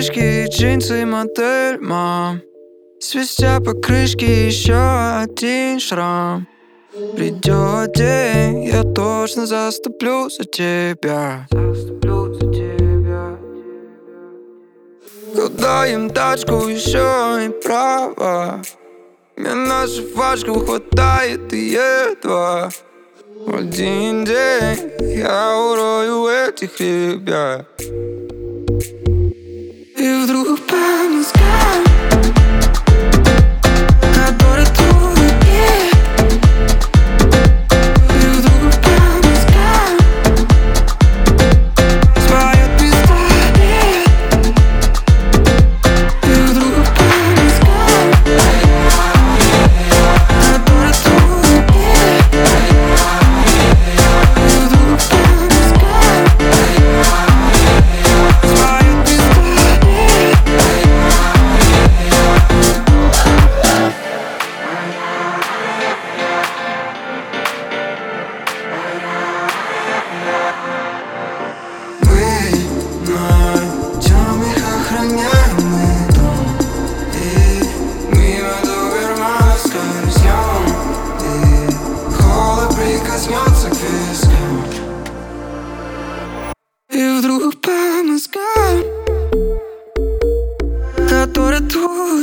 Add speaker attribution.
Speaker 1: шишки, джинсы, модель, мам. Свистя по крышке, еще один шрам. Придет день, я точно заступлю за тебя. Куда им тачку, еще и права. Мне на жвачку хватает и едва. В один день я урою этих ребят. И вдруг по мозгам, который твой нет. И вдруг по мозгам своя пистолет. И вдруг по мозгам, который твой нет. И вдруг по мозгам своя пистолет. Мы на темных охраняемый дом, и мимо добермана скользнем, и холод прикоснется к вискам. И вдруг по мозгам, который твой